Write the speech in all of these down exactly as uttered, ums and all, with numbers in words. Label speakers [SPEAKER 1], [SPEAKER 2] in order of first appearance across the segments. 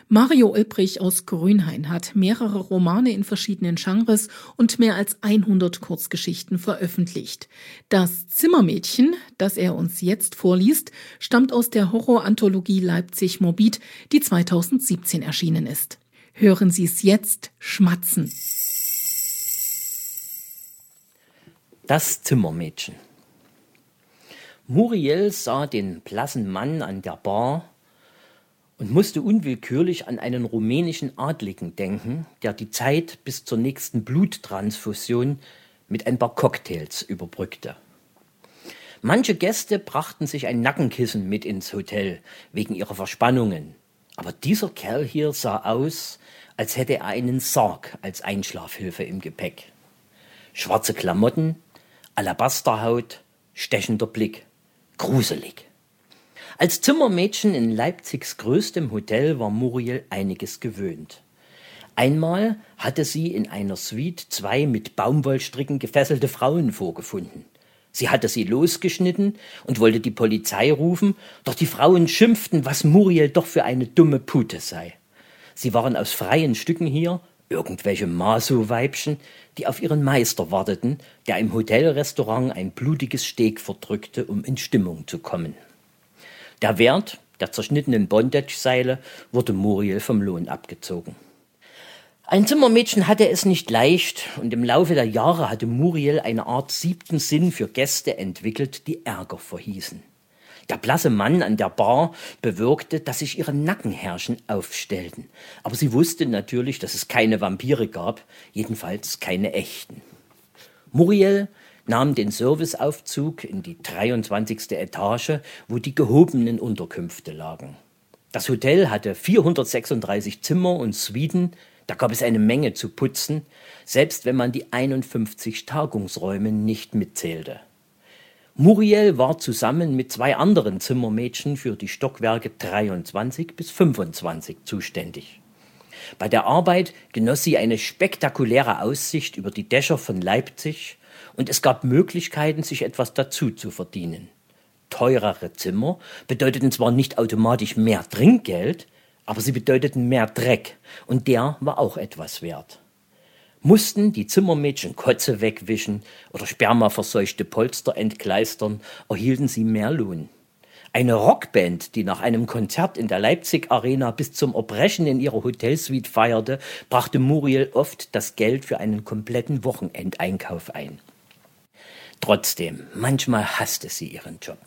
[SPEAKER 1] Mario Olbrich aus Grünhain hat mehrere Romane in verschiedenen Genres und mehr als hundert Kurzgeschichten veröffentlicht. Das Zimmermädchen, das er uns jetzt vorliest, stammt aus der Horroranthologie Leipzig Morbid, die zweitausendsiebzehn erschienen ist. Hören Sie es jetzt schmatzen.
[SPEAKER 2] Das Zimmermädchen. Muriel sah den blassen Mann an der Bar und musste unwillkürlich an einen rumänischen Adligen denken, der die Zeit bis zur nächsten Bluttransfusion mit ein paar Cocktails überbrückte. Manche Gäste brachten sich ein Nackenkissen mit ins Hotel, wegen ihrer Verspannungen. Aber dieser Kerl hier sah aus, als hätte er einen Sarg als Einschlafhilfe im Gepäck. Schwarze Klamotten, Alabasterhaut, stechender Blick. Gruselig. Als Zimmermädchen in Leipzigs größtem Hotel war Muriel einiges gewöhnt. Einmal hatte sie in einer Suite zwei mit Baumwollstricken gefesselte Frauen vorgefunden. Sie hatte sie losgeschnitten und wollte die Polizei rufen, doch die Frauen schimpften, was Muriel doch für eine dumme Pute sei. Sie waren aus freien Stücken hier, irgendwelche Maso-Weibchen, die auf ihren Meister warteten, der im Hotelrestaurant ein blutiges Steak verdrückte, um in Stimmung zu kommen. Der Wert der zerschnittenen Bondage-Seile wurde Muriel vom Lohn abgezogen. Ein Zimmermädchen hatte es nicht leicht und im Laufe der Jahre hatte Muriel eine Art siebten Sinn für Gäste entwickelt, die Ärger verhießen. Der blasse Mann an der Bar bewirkte, dass sich ihre Nackenhärchen aufstellten. Aber sie wusste natürlich, dass es keine Vampire gab, jedenfalls keine echten. Muriel nahm den Serviceaufzug in die dreiundzwanzigste Etage, wo die gehobenen Unterkünfte lagen. Das Hotel hatte vierhundertsechsunddreißig Zimmer und Suiten, da gab es eine Menge zu putzen, selbst wenn man die einundfünfzig Tagungsräume nicht mitzählte. Muriel war zusammen mit zwei anderen Zimmermädchen für die Stockwerke dreiundzwanzig bis fünfundzwanzig zuständig. Bei der Arbeit genoss sie eine spektakuläre Aussicht über die Dächer von Leipzig und es gab Möglichkeiten, sich etwas dazu zu verdienen. Teurere Zimmer bedeuteten zwar nicht automatisch mehr Trinkgeld, aber sie bedeuteten mehr Dreck und der war auch etwas wert. Mussten die Zimmermädchen Kotze wegwischen oder spermaverseuchte Polster entkleistern, erhielten sie mehr Lohn. Eine Rockband, die nach einem Konzert in der Leipzig Arena bis zum Erbrechen in ihrer Hotelsuite feierte, brachte Muriel oft das Geld für einen kompletten Wochenendeinkauf ein. Trotzdem, manchmal hasste sie ihren Job.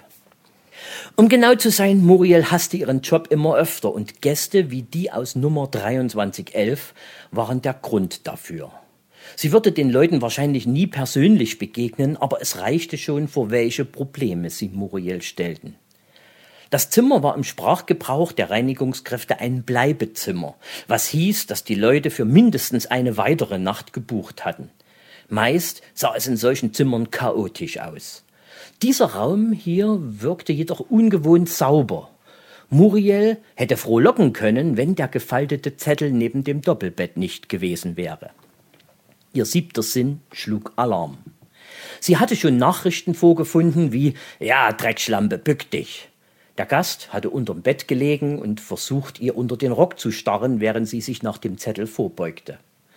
[SPEAKER 2] Um genau zu sein, Muriel hasste ihren Job immer öfter und Gäste wie die aus Nummer dreiundzwanzig elf waren der Grund dafür. Sie würde den Leuten wahrscheinlich nie persönlich begegnen, aber es reichte schon, vor welche Probleme sie Muriel stellten. Das Zimmer war im Sprachgebrauch der Reinigungskräfte ein Bleibezimmer, was hieß, dass die Leute für mindestens eine weitere Nacht gebucht hatten. Meist sah es in solchen Zimmern chaotisch aus. Dieser Raum hier wirkte jedoch ungewohnt sauber. Muriel hätte frohlocken können, wenn der gefaltete Zettel neben dem Doppelbett nicht gewesen wäre. Ihr siebter Sinn schlug Alarm. Sie hatte schon Nachrichten vorgefunden wie »Ja, Dreckschlampe, bück dich«. Der Gast hatte unterm Bett gelegen und versucht, ihr unter den Rock zu starren, während sie sich nach dem Zettel vorbeugte.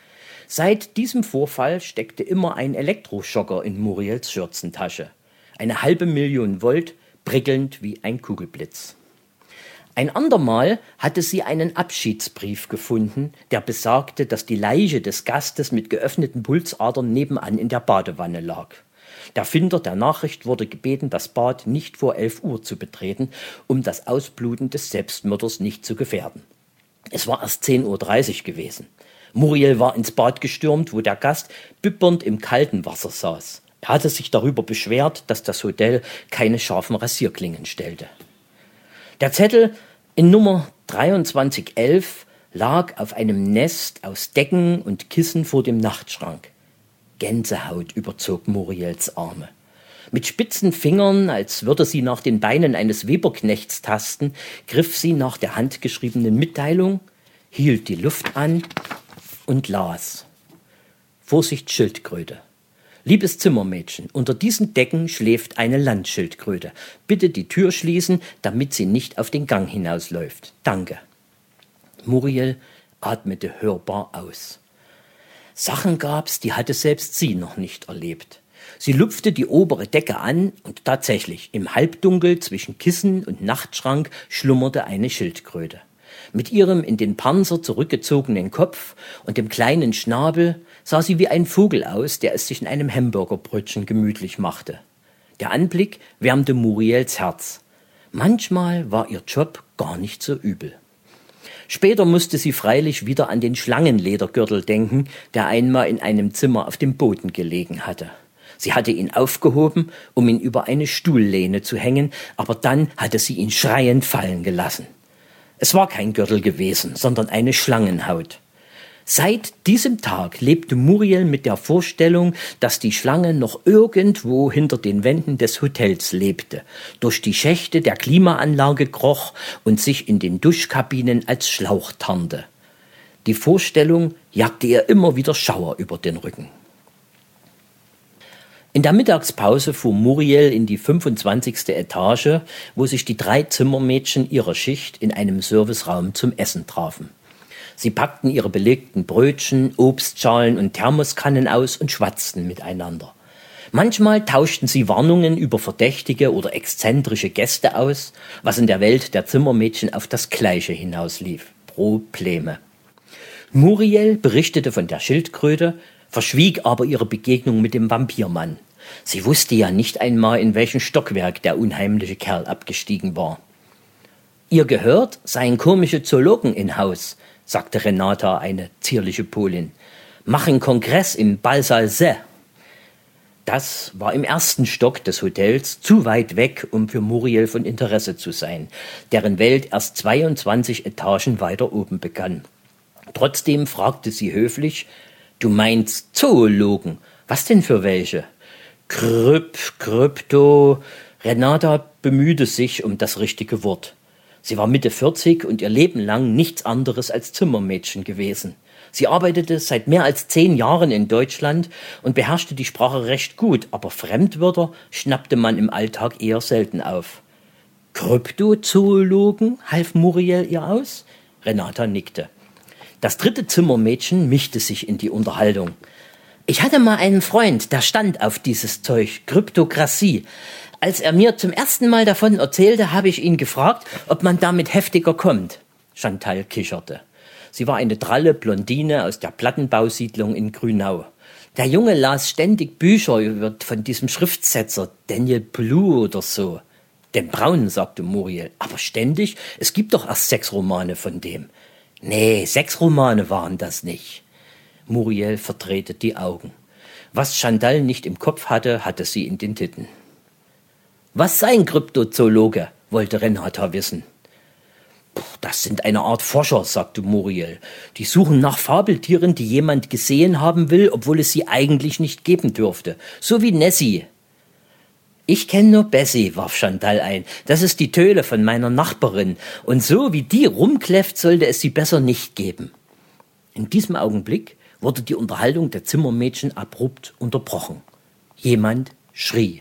[SPEAKER 2] Seit diesem Vorfall steckte immer ein Elektroschocker in Muriels Schürzentasche. Eine halbe Million Volt, prickelnd wie ein Kugelblitz. Ein andermal hatte sie einen Abschiedsbrief gefunden, der besagte, dass die Leiche des Gastes mit geöffneten Pulsadern nebenan in der Badewanne lag. Der Finder der Nachricht wurde gebeten, das Bad nicht vor elf Uhr zu betreten, um das Ausbluten des Selbstmörders nicht zu gefährden. Es war erst zehn Uhr dreißig gewesen. Muriel war ins Bad gestürmt, wo der Gast bibbernd im kalten Wasser saß. Er hatte sich darüber beschwert, dass das Hotel keine scharfen Rasierklingen stellte. Der Zettel in Nummer dreiundzwanzig elf lag auf einem Nest aus Decken und Kissen vor dem Nachtschrank. Gänsehaut überzog Muriels Arme. Mit spitzen Fingern, als würde sie nach den Beinen eines Weberknechts tasten, griff sie nach der handgeschriebenen Mitteilung, hielt die Luft an und las. Vorsicht, Schildkröte. Liebes Zimmermädchen, unter diesen Decken schläft eine Landschildkröte. Bitte die Tür schließen, damit sie nicht auf den Gang hinausläuft. Danke. Muriel atmete hörbar aus. Sachen gab's, die hatte selbst sie noch nicht erlebt. Sie lupfte die obere Decke an und tatsächlich, im Halbdunkel zwischen Kissen und Nachtschrank schlummerte eine Schildkröte. Mit ihrem in den Panzer zurückgezogenen Kopf und dem kleinen Schnabel sah sie wie ein Vogel aus, der es sich in einem Hamburgerbrötchen gemütlich machte. Der Anblick wärmte Muriels Herz. Manchmal war ihr Job gar nicht so übel. Später musste sie freilich wieder an den Schlangenledergürtel denken, der einmal in einem Zimmer auf dem Boden gelegen hatte. Sie hatte ihn aufgehoben, um ihn über eine Stuhllehne zu hängen, aber dann hatte sie ihn schreiend fallen gelassen. Es war kein Gürtel gewesen, sondern eine Schlangenhaut. Seit diesem Tag lebte Muriel mit der Vorstellung, dass die Schlange noch irgendwo hinter den Wänden des Hotels lebte, durch die Schächte der Klimaanlage kroch und sich in den Duschkabinen als Schlauch tarnte. Die Vorstellung jagte ihr immer wieder Schauer über den Rücken. In der Mittagspause fuhr Muriel in die fünfundzwanzigste Etage, wo sich die drei Zimmermädchen ihrer Schicht in einem Serviceraum zum Essen trafen. Sie packten ihre belegten Brötchen, Obstschalen und Thermoskannen aus und schwatzten miteinander. Manchmal tauschten sie Warnungen über verdächtige oder exzentrische Gäste aus, was in der Welt der Zimmermädchen auf das Gleiche hinauslief: Probleme. Muriel berichtete von der Schildkröte, verschwieg aber ihre Begegnung mit dem Vampirmann. Sie wusste ja nicht einmal, in welchem Stockwerk der unheimliche Kerl abgestiegen war. Ihr gehört, seien komische Zoologen in Haus, sagte Renata, eine zierliche Polin. Machen Kongress im Ballsaal Se. Das war im ersten Stock des Hotels, zu weit weg, um für Muriel von Interesse zu sein, deren Welt erst zweiundzwanzig Etagen weiter oben begann. Trotzdem fragte sie höflich: »Du meinst Zoologen? Was denn für welche?« Kryp, Krypto. Renata bemühte sich um das richtige Wort. Sie war Mitte vierzig und ihr Leben lang nichts anderes als Zimmermädchen gewesen. Sie arbeitete seit mehr als zehn Jahren in Deutschland und beherrschte die Sprache recht gut, aber Fremdwörter schnappte man im Alltag eher selten auf. Kryptozoologen, half Muriel ihr aus? Renata nickte. Das dritte Zimmermädchen mischte sich in die Unterhaltung. Ich hatte mal einen Freund, der stand auf dieses Zeug, Kryptokratie. Als er mir zum ersten Mal davon erzählte, habe ich ihn gefragt, ob man damit heftiger kommt. Chantal kicherte. Sie war eine dralle Blondine aus der Plattenbausiedlung in Grünau. Der Junge las ständig Bücher über, von diesem Schriftsetzer, Daniel Blue oder so. Den Braunen, sagte Muriel. Aber ständig? Es gibt doch erst sechs Romane von dem. Nee, sechs Romane waren das nicht. Muriel verdrehte die Augen. Was Chantal nicht im Kopf hatte, hatte sie in den Titten. Was sei ein Kryptozoologe? Wollte Renata wissen. Das sind eine Art Forscher, sagte Muriel. Die suchen nach Fabeltieren, die jemand gesehen haben will, obwohl es sie eigentlich nicht geben dürfte. So wie Nessie. Ich kenne nur Bessie, warf Chantal ein. Das ist die Töle von meiner Nachbarin. Und so wie die rumkläfft, sollte es sie besser nicht geben. In diesem Augenblick wurde die Unterhaltung der Zimmermädchen abrupt unterbrochen. Jemand schrie.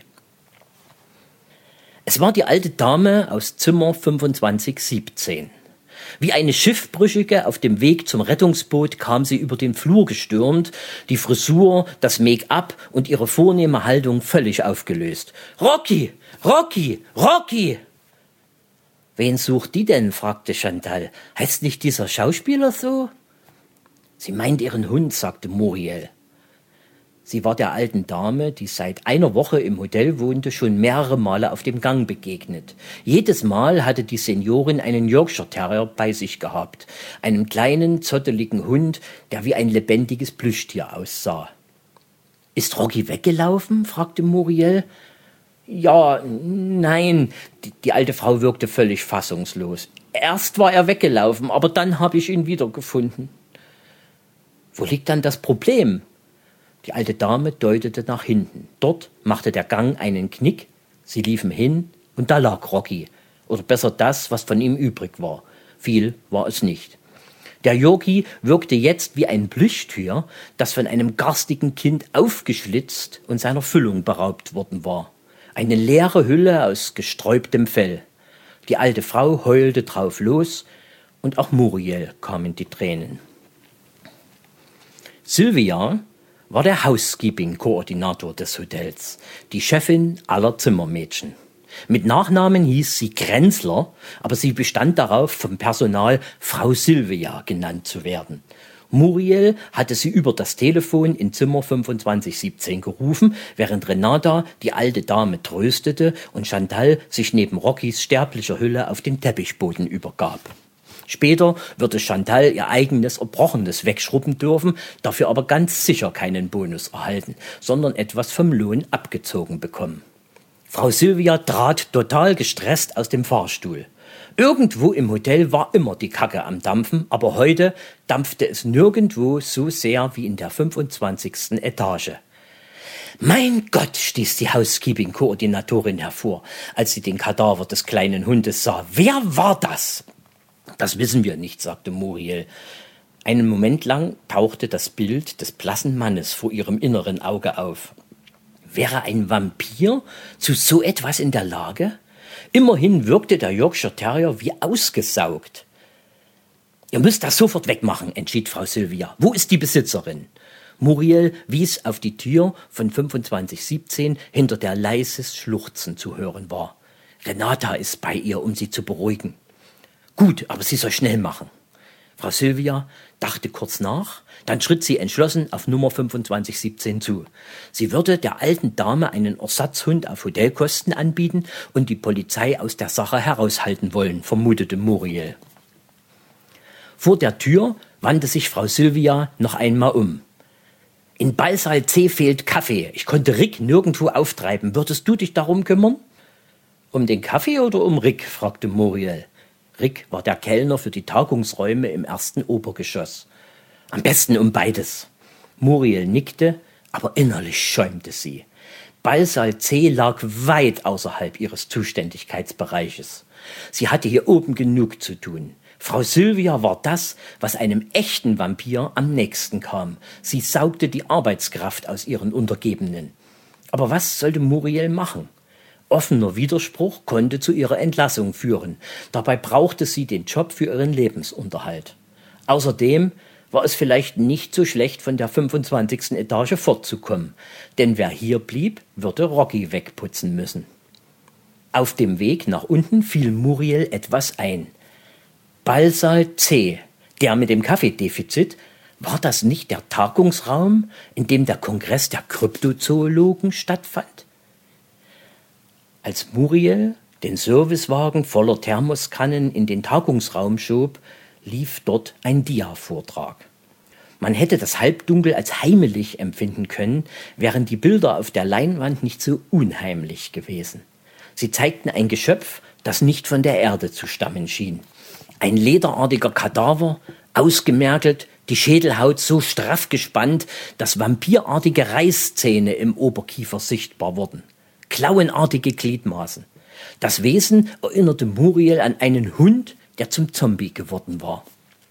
[SPEAKER 2] Es war die alte Dame aus Zimmer fünfundzwanzig siebzehn. Wie eine Schiffbrüchige auf dem Weg zum Rettungsboot kam sie über den Flur gestürmt, die Frisur, das Make-up und ihre vornehme Haltung völlig aufgelöst. »Rocky! Rocky! Rocky!« »Wen sucht die denn?« fragte Chantal. »Heißt nicht dieser Schauspieler so?« »Sie meint ihren Hund«, sagte Muriel. Sie war der alten Dame, die seit einer Woche im Hotel wohnte, schon mehrere Male auf dem Gang begegnet. Jedes Mal hatte die Seniorin einen Yorkshire Terrier bei sich gehabt, einen kleinen, zotteligen Hund, der wie ein lebendiges Plüschtier aussah. »Ist Rocky weggelaufen?« fragte Muriel. »Ja, nein«, die, die alte Frau wirkte völlig fassungslos. »Erst war er weggelaufen, aber dann habe ich ihn wiedergefunden.« »Wo liegt dann das Problem?« Die alte Dame deutete nach hinten. Dort machte der Gang einen Knick, sie liefen hin und da lag Rocky. Oder besser das, was von ihm übrig war. Viel war es nicht. Der Yorkie wirkte jetzt wie ein Plüschtier, das von einem garstigen Kind aufgeschlitzt und seiner Füllung beraubt worden war. Eine leere Hülle aus gesträubtem Fell. Die alte Frau heulte drauf los und auch Muriel kamen die Tränen. Sylvia war der Housekeeping-Koordinator des Hotels, die Chefin aller Zimmermädchen. Mit Nachnamen hieß sie Grenzler, aber sie bestand darauf, vom Personal Frau Sylvia genannt zu werden. Muriel hatte sie über das Telefon in Zimmer fünfundzwanzig siebzehn gerufen, während Renata die alte Dame tröstete und Chantal sich neben Rockys sterblicher Hülle auf den Teppichboden übergab. Später würde Chantal ihr eigenes Erbrochenes wegschrubben dürfen, dafür aber ganz sicher keinen Bonus erhalten, sondern etwas vom Lohn abgezogen bekommen. Frau Sylvia trat total gestresst aus dem Fahrstuhl. Irgendwo im Hotel war immer die Kacke am Dampfen, aber heute dampfte es nirgendwo so sehr wie in der fünfundzwanzigsten Etage. »Mein Gott«, stieß die Housekeeping-Koordinatorin hervor, als sie den Kadaver des kleinen Hundes sah. »Wer war das?« »Das wissen wir nicht«, sagte Muriel. Einen Moment lang tauchte das Bild des blassen Mannes vor ihrem inneren Auge auf. Wäre ein Vampir zu so etwas in der Lage? Immerhin wirkte der Yorkshire Terrier wie ausgesaugt. »Ihr müsst das sofort wegmachen«, entschied Frau Sylvia. »Wo ist die Besitzerin?« Muriel wies auf die Tür von fünfundzwanzig siebzehn, hinter der leises Schluchzen zu hören war. »Renata ist bei ihr, um sie zu beruhigen.« »Gut, aber sie soll schnell machen.« Frau Sylvia dachte kurz nach, dann schritt sie entschlossen auf Nummer fünfundzwanzig siebzehn zu. Sie würde der alten Dame einen Ersatzhund auf Hotelkosten anbieten und die Polizei aus der Sache heraushalten wollen, vermutete Muriel. Vor der Tür wandte sich Frau Sylvia noch einmal um. »In Ballsaal C fehlt Kaffee. Ich konnte Rick nirgendwo auftreiben. Würdest du dich darum kümmern?« »Um den Kaffee oder um Rick?« fragte Muriel. Rick war der Kellner für die Tagungsräume im ersten Obergeschoss. »Am besten um beides.« Muriel nickte, aber innerlich schäumte sie. Ballsaal C lag weit außerhalb ihres Zuständigkeitsbereiches. Sie hatte hier oben genug zu tun. Frau Sylvia war das, was einem echten Vampir am nächsten kam. Sie saugte die Arbeitskraft aus ihren Untergebenen. Aber was sollte Muriel machen? Offener Widerspruch konnte zu ihrer Entlassung führen. Dabei brauchte sie den Job für ihren Lebensunterhalt. Außerdem war es vielleicht nicht so schlecht, von der fünfundzwanzigsten Etage fortzukommen. Denn wer hier blieb, würde Rocky wegputzen müssen. Auf dem Weg nach unten fiel Muriel etwas ein. Ballsaal C, der mit dem Kaffeedefizit, war das nicht der Tagungsraum, in dem der Kongress der Kryptozoologen stattfand? Als Muriel den Servicewagen voller Thermoskannen in den Tagungsraum schob, lief dort ein Dia-Vortrag. Man hätte das Halbdunkel als heimelig empfinden können, wären die Bilder auf der Leinwand nicht so unheimlich gewesen. Sie zeigten ein Geschöpf, das nicht von der Erde zu stammen schien. Ein lederartiger Kadaver, ausgemergelt, die Schädelhaut so straff gespannt, dass vampirartige Reißzähne im Oberkiefer sichtbar wurden. Klauenartige Gliedmaßen. Das Wesen erinnerte Muriel an einen Hund, der zum Zombie geworden war.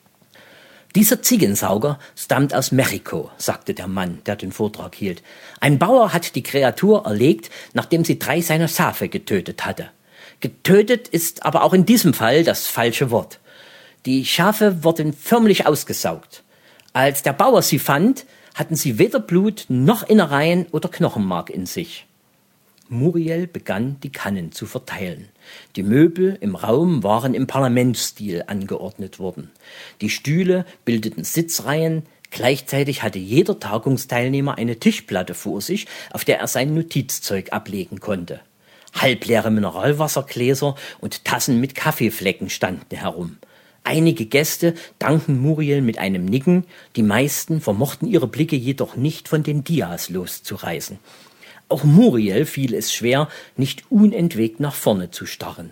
[SPEAKER 2] »Dieser Ziegensauger stammt aus Mexiko«, sagte der Mann, der den Vortrag hielt. »Ein Bauer hat die Kreatur erlegt, nachdem sie drei seiner Schafe getötet hatte. Getötet ist aber auch in diesem Fall das falsche Wort. Die Schafe wurden förmlich ausgesaugt. Als der Bauer sie fand, hatten sie weder Blut noch Innereien oder Knochenmark in sich.« Muriel begann, die Kannen zu verteilen. Die Möbel im Raum waren im Parlamentsstil angeordnet worden. Die Stühle bildeten Sitzreihen. Gleichzeitig hatte jeder Tagungsteilnehmer eine Tischplatte vor sich, auf der er sein Notizzeug ablegen konnte. Halbleere Mineralwassergläser und Tassen mit Kaffeeflecken standen herum. Einige Gäste dankten Muriel mit einem Nicken, die meisten vermochten ihre Blicke jedoch nicht von den Dias loszureißen. Auch Muriel fiel es schwer, nicht unentwegt nach vorne zu starren.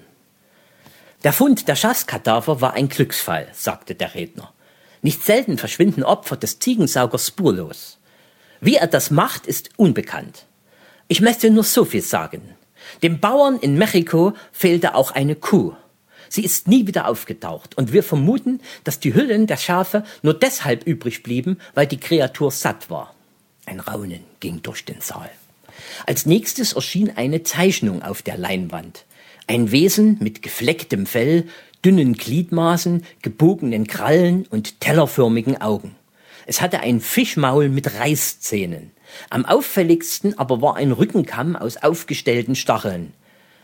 [SPEAKER 2] »Der Fund der Schafskadaver war ein Glücksfall«, sagte der Redner. »Nicht selten verschwinden Opfer des Ziegensaugers spurlos. Wie er das macht, ist unbekannt. Ich möchte nur so viel sagen. Dem Bauern in Mexiko fehlte auch eine Kuh. Sie ist nie wieder aufgetaucht und wir vermuten, dass die Hüllen der Schafe nur deshalb übrig blieben, weil die Kreatur satt war.« Ein Raunen ging durch den Saal. Als nächstes erschien eine Zeichnung auf der Leinwand. Ein Wesen mit geflecktem Fell, dünnen Gliedmaßen, gebogenen Krallen und tellerförmigen Augen. Es hatte ein Fischmaul mit Reißzähnen. Am auffälligsten aber war ein Rückenkamm aus aufgestellten Stacheln.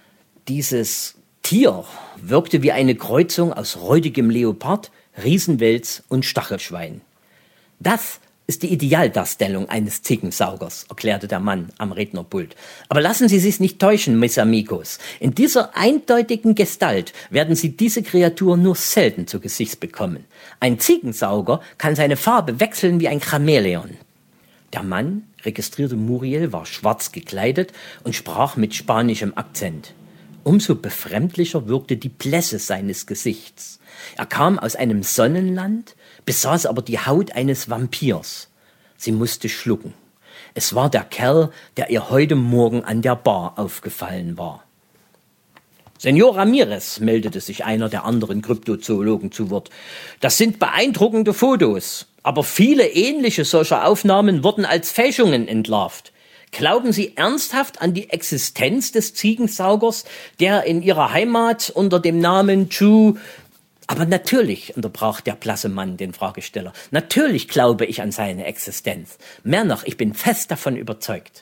[SPEAKER 2] Dieses Tier wirkte wie eine Kreuzung aus räudigem Leopard, Riesenwels und Stachelschwein. Das ist die Idealdarstellung eines Ziegensaugers, erklärte der Mann am Rednerpult. Aber lassen Sie sich nicht täuschen, Mis Amigos. In dieser eindeutigen Gestalt werden Sie diese Kreatur nur selten zu Gesicht bekommen. Ein Ziegensauger kann seine Farbe wechseln wie ein Chamäleon. Der Mann, registrierte Muriel, war schwarz gekleidet und sprach mit spanischem Akzent. Umso befremdlicher wirkte die Blässe seines Gesichts. Er kam aus einem Sonnenland, besaß aber die Haut eines Vampirs. Sie musste schlucken. Es war der Kerl, der ihr heute Morgen an der Bar aufgefallen war. »Senor Ramirez«, meldete sich einer der anderen Kryptozoologen zu Wort, »das sind beeindruckende Fotos, aber viele ähnliche solcher Aufnahmen wurden als Fälschungen entlarvt. Glauben Sie ernsthaft an die Existenz des Ziegensaugers, der in Ihrer Heimat unter dem Namen Chu... Aber natürlich, unterbrach der blasse Mann den Fragesteller, natürlich glaube ich an seine Existenz. Mehr noch, ich bin fest davon überzeugt.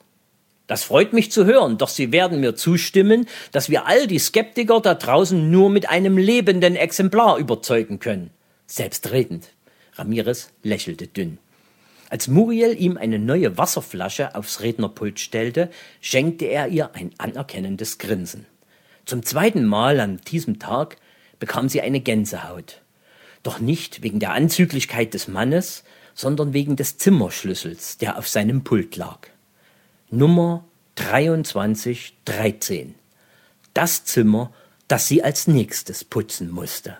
[SPEAKER 2] Das freut mich zu hören, doch Sie werden mir zustimmen, dass wir all die Skeptiker da draußen nur mit einem lebenden Exemplar überzeugen können. Selbstredend. Ramirez lächelte dünn. Als Muriel ihm eine neue Wasserflasche aufs Rednerpult stellte, schenkte er ihr ein anerkennendes Grinsen. Zum zweiten Mal an diesem Tag bekam sie eine Gänsehaut. Doch nicht wegen der Anzüglichkeit des Mannes, sondern wegen des Zimmerschlüssels, der auf seinem Pult lag. Nummer dreiundzwanzig dreizehn. Das Zimmer, das sie als nächstes putzen musste.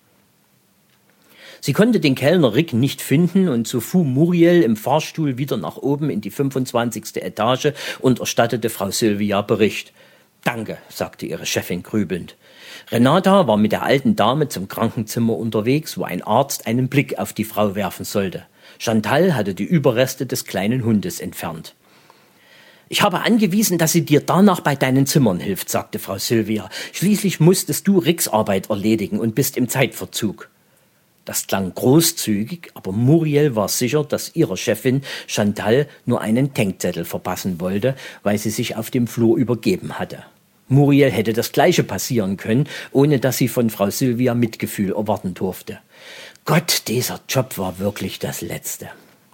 [SPEAKER 2] Sie konnte den Kellner Rick nicht finden und so fuhr Muriel im Fahrstuhl wieder nach oben in die fünfundzwanzigste Etage und erstattete Frau Sylvia Bericht. »Danke«, sagte ihre Chefin grübelnd. Renata war mit der alten Dame zum Krankenzimmer unterwegs, wo ein Arzt einen Blick auf die Frau werfen sollte. Chantal hatte die Überreste des kleinen Hundes entfernt. »Ich habe angewiesen, dass sie dir danach bei deinen Zimmern hilft«, sagte Frau Sylvia. »Schließlich musstest du Ricks Arbeit erledigen und bist im Zeitverzug.« Das klang großzügig, aber Muriel war sicher, dass ihre Chefin Chantal nur einen Denkzettel verpassen wollte, weil sie sich auf dem Flur übergeben hatte. Muriel hätte das Gleiche passieren können, ohne dass sie von Frau Sylvia Mitgefühl erwarten durfte. Gott, dieser Job war wirklich das Letzte.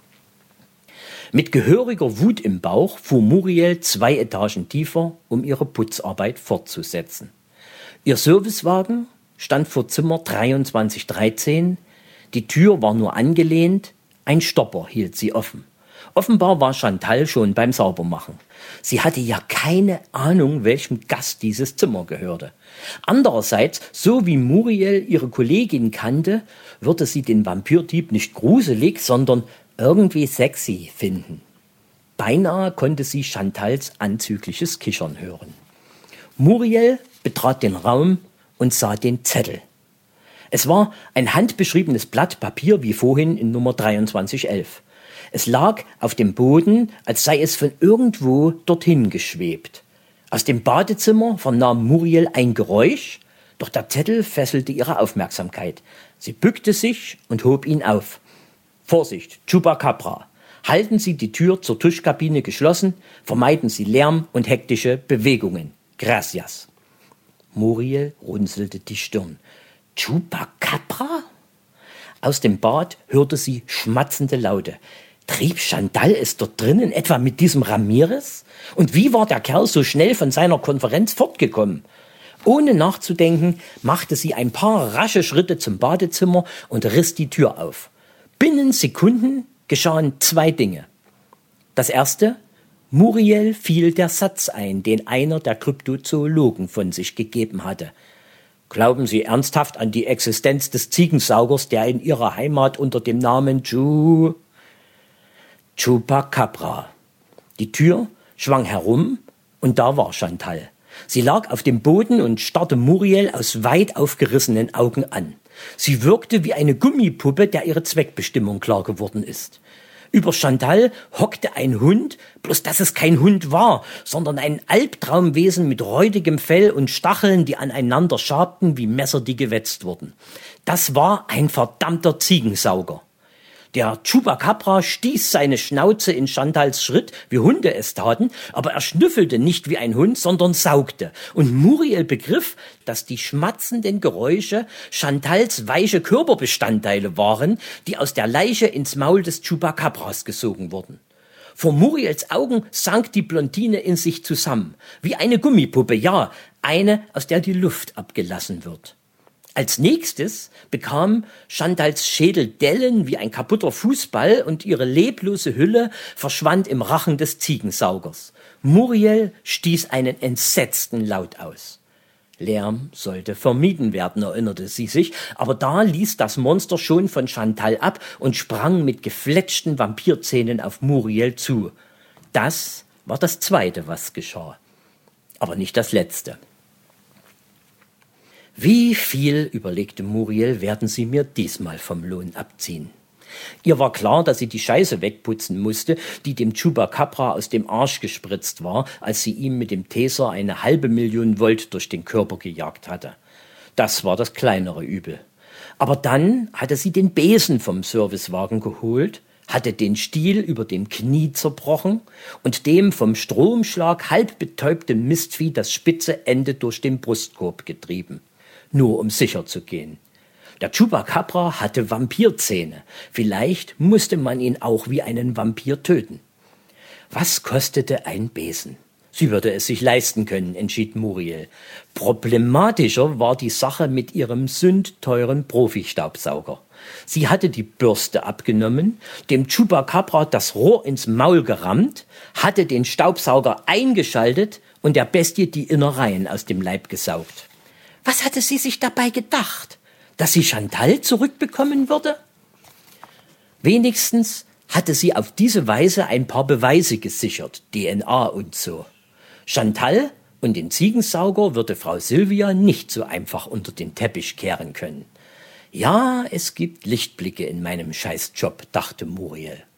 [SPEAKER 2] Mit gehöriger Wut im Bauch fuhr Muriel zwei Etagen tiefer, um ihre Putzarbeit fortzusetzen. Ihr Servicewagen stand vor Zimmer dreiundzwanzig dreizehn, die Tür war nur angelehnt, ein Stopper hielt sie offen. Offenbar war Chantal schon beim Saubermachen. Sie hatte ja keine Ahnung, welchem Gast dieses Zimmer gehörte. Andererseits, so wie Muriel ihre Kollegin kannte, würde sie den Vampirdieb nicht gruselig, sondern irgendwie sexy finden. Beinahe konnte sie Chantals anzügliches Kichern hören. Muriel betrat den Raum und sah den Zettel. Es war ein handbeschriebenes Blatt Papier wie vorhin in Nummer dreiundzwanzig elf. Es lag auf dem Boden, als sei es von irgendwo dorthin geschwebt. Aus dem Badezimmer vernahm Muriel ein Geräusch, doch der Zettel fesselte ihre Aufmerksamkeit. Sie bückte sich und hob ihn auf. Vorsicht, Chupacabra. Halten Sie die Tür zur Tuschkabine geschlossen, vermeiden Sie Lärm und hektische Bewegungen. Gracias. Muriel runzelte die Stirn. Chupacabra? Aus dem Bad hörte sie schmatzende Laute. Trieb Chantal es dort drinnen etwa mit diesem Ramirez? Und wie war der Kerl so schnell von seiner Konferenz fortgekommen? Ohne nachzudenken, machte sie ein paar rasche Schritte zum Badezimmer und riss die Tür auf. Binnen Sekunden geschahen zwei Dinge. Das erste: Muriel fiel der Satz ein, den einer der Kryptozoologen von sich gegeben hatte. Glauben Sie ernsthaft an die Existenz des Ziegensaugers, der in Ihrer Heimat unter dem Namen Chu... Chupacabra. Die Tür schwang herum und da war Chantal. Sie lag auf dem Boden und starrte Muriel aus weit aufgerissenen Augen an. Sie wirkte wie eine Gummipuppe, der ihre Zweckbestimmung klar geworden ist. Über Chantal hockte ein Hund, bloß dass es kein Hund war, sondern ein Albtraumwesen mit räudigem Fell und Stacheln, die aneinander schabten wie Messer, die gewetzt wurden. Das war ein verdammter Ziegensauger. Der Chupacabra stieß seine Schnauze in Chantals Schritt, wie Hunde es taten, aber er schnüffelte nicht wie ein Hund, sondern saugte. Und Muriel begriff, dass die schmatzenden Geräusche Chantals weiche Körperbestandteile waren, die aus der Leiche ins Maul des Chupacabras gesogen wurden. Vor Muriels Augen sank die Blondine in sich zusammen, wie eine Gummipuppe, ja, eine, aus der die Luft abgelassen wird. Als nächstes bekam Chantals Schädel Dellen wie ein kaputter Fußball und ihre leblose Hülle verschwand im Rachen des Ziegensaugers. Muriel stieß einen entsetzten Laut aus. Lärm sollte vermieden werden, erinnerte sie sich, aber da ließ das Monster schon von Chantal ab und sprang mit gefletschten Vampirzähnen auf Muriel zu. Das war das Zweite, was geschah, aber nicht das Letzte. Wie viel, überlegte Muriel, werden sie mir diesmal vom Lohn abziehen? Ihr war klar, dass sie die Scheiße wegputzen musste, die dem Chupacabra aus dem Arsch gespritzt war, als sie ihm mit dem Taser eine halbe Million Volt durch den Körper gejagt hatte. Das war das kleinere Übel. Aber dann hatte sie den Besen vom Servicewagen geholt, hatte den Stiel über dem Knie zerbrochen und dem vom Stromschlag halb betäubten Mistvieh das spitze Ende durch den Brustkorb getrieben. Nur um sicher zu gehen. Der Chupacabra hatte Vampirzähne. Vielleicht musste man ihn auch wie einen Vampir töten. Was kostete ein Besen? Sie würde es sich leisten können, entschied Muriel. Problematischer war die Sache mit ihrem sündteuren Profi-Staubsauger. Sie hatte die Bürste abgenommen, dem Chupacabra das Rohr ins Maul gerammt, hatte den Staubsauger eingeschaltet und der Bestie die Innereien aus dem Leib gesaugt. Was hatte sie sich dabei gedacht? Dass sie Chantal zurückbekommen würde? Wenigstens hatte sie auf diese Weise ein paar Beweise gesichert, D N A und so. Chantal und den Ziegensauger würde Frau Sylvia nicht so einfach unter den Teppich kehren können. Ja, es gibt Lichtblicke in meinem Scheißjob, dachte Muriel.